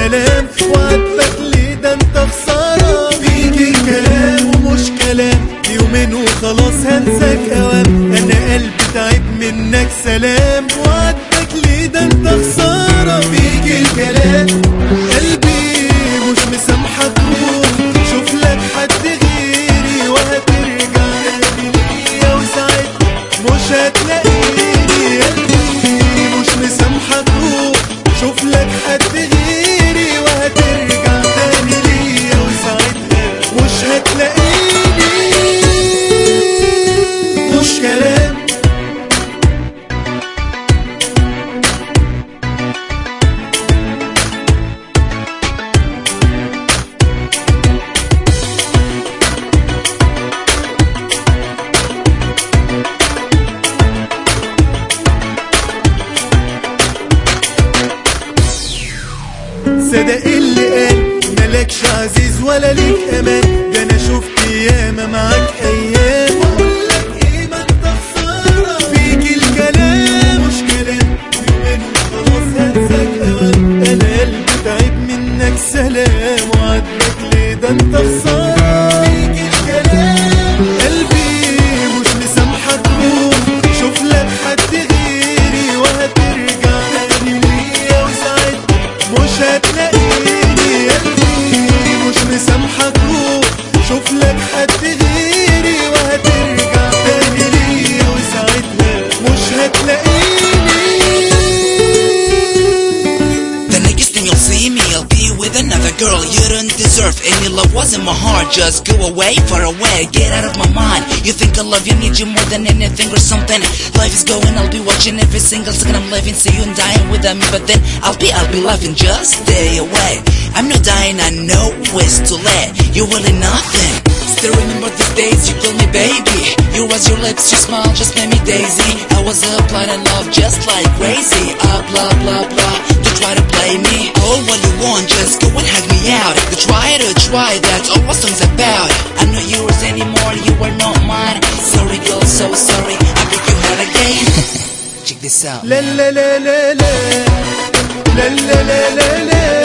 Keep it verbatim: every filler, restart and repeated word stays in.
سلام وعاتبك ليه ده انت خسارة. بيجي كلام ومش كلام يومين وخلاص هنساك اوام. انا قلبي تعب منك سلام وعاتبك ليه ده انت خسارة. بيجي الكلام قلبي مش مسامحك روح شوف لك حد غيري وهترجع تاني ليا وساعتها مش هتلاقيني. قلبي مش مسامحك روح شوف لك حد غيري وهترجع تاني ليا وساعتها مش هتلاقيني. مش كلام صدق اللي قال ملكش عزيز ولا ليك امان. ده انا شفت ياما معاك ايام واقولك ايه ما انت خسارة. فيك الكلام مش كلام يومين وخلاص هنساك اوام. انا قلبي تعب منك سلام وعاتبك ليه ده انت خسارة. فيك الكلام قلبي مش مسامحك روح شوف لك حد غيري وهترجع تاني ليا وساعتها مش هتلاقيني. قلبي مش مسامحك روح شوف لك حد غيري وهترجع تاني ليا وساعتها مش هتلاقيني. The next thing you'll see me, I'll be with another girl you don't deserve. Any love was in my heart, just go away, far away, get out of my mind. You think I love you, need you more than anything or something. Life is going, I'll be watching every single second I'm living. See you and dying without me, but then I'll be, I'll be laughing, just stay away. I'm not dying, I know it's too late. You're really nothing. Still remember the days you called me baby. You was your lips, your smile just made me daisy. I was up blind in love just like crazy. Ah blah blah blah, to try to play me. Oh what you want, just go and hug me out. To try to try, that's all what song's about. I'm not yours anymore, you are not mine. Sorry girl, so sorry, I break your heart again. Check this out. La la la la la la la la la la.